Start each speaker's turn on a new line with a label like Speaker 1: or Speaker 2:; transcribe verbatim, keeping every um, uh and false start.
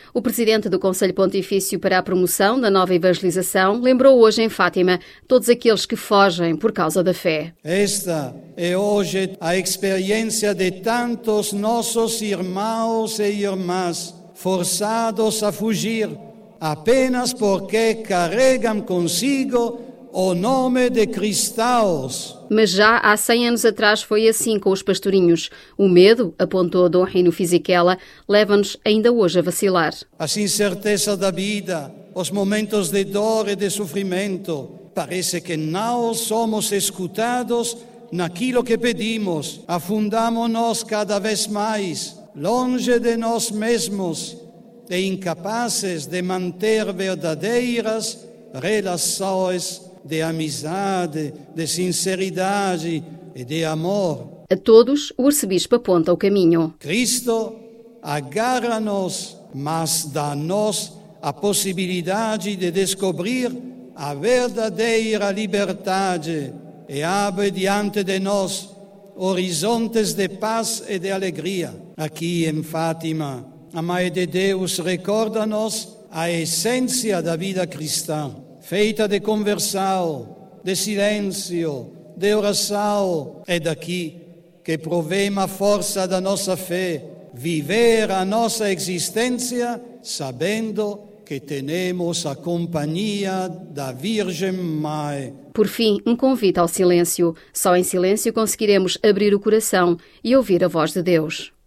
Speaker 1: O presidente do Conselho Pontifício para a Promoção da Nova Evangelização lembrou hoje em Fátima todos aqueles que fogem por causa da fé.
Speaker 2: Esta é hoje a experiência de tantos nossos irmãos e irmãs forçados a fugir apenas porque carregam consigo o nome de cristãos.
Speaker 1: Mas já há cem anos atrás foi assim com os pastorinhos. O medo, apontou Dom Rino Fisichella, leva-nos ainda hoje a vacilar.
Speaker 2: As incertezas da vida, os momentos de dor e de sofrimento, parece que não somos escutados naquilo que pedimos. Afundamos-nos cada vez mais, longe de nós mesmos e incapazes de manter verdadeiras relações de amizade, de sinceridade e de amor.
Speaker 1: A todos, o arcebispo aponta o caminho.
Speaker 2: Cristo agarra-nos, mas dá-nos a possibilidade de descobrir a verdadeira liberdade e abre diante de nós horizontes de paz e de alegria. Aqui em Fátima, a Mãe de Deus recorda-nos a essência da vida cristã, feita de conversão, de silêncio, de oração. É daqui que provém a força da nossa fé, viver a nossa existência sabendo que temos a companhia da Virgem Mãe.
Speaker 1: Por fim, um convite ao silêncio. Só em silêncio conseguiremos abrir o coração e ouvir a voz de Deus.